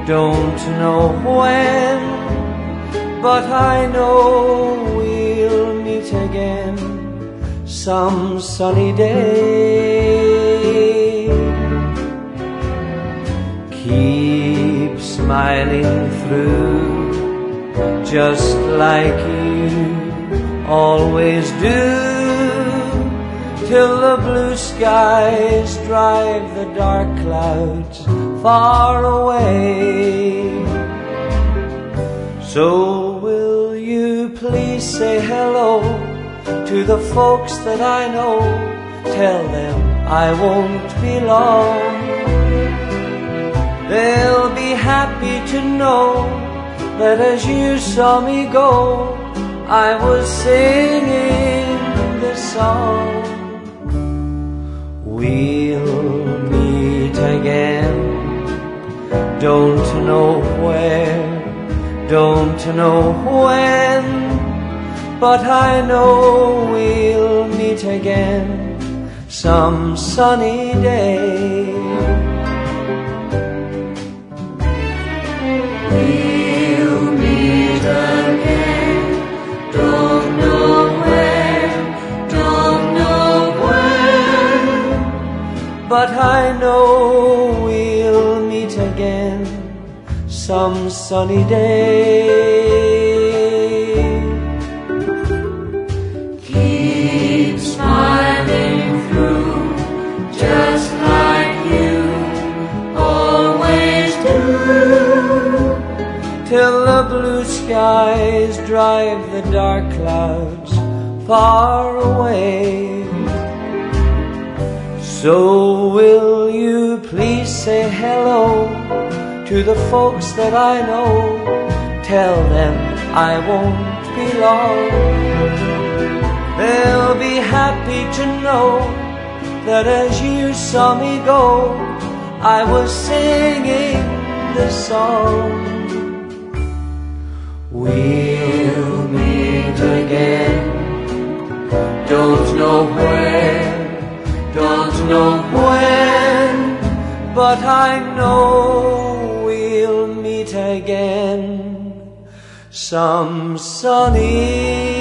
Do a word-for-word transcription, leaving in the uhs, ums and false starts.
Don't know when, but I know we'll meet again some sunny day. Keep smiling through, just like you always do, till the blue skies drive the dark clouds far away. So will you please say hello to the folks that I know? Tell them I won't be long. They'll be happy to know that as you saw me go, I was singing this song. We'll meet again, don't know where, don't know when, but I know we'll meet again some sunny day. We'll meet again, don't know where, don't know when, but I know we'll meet again some sunny day. Keep smiling through, just like you always do, till the blue skies drive the dark clouds far away. So will you please say hello to the folks that I know? Tell them I won't be long. They'll be happy to know that as you saw me go, I was singing this song. We'll meet again, don't know where, don't know when, but I know we'll meet again some sunny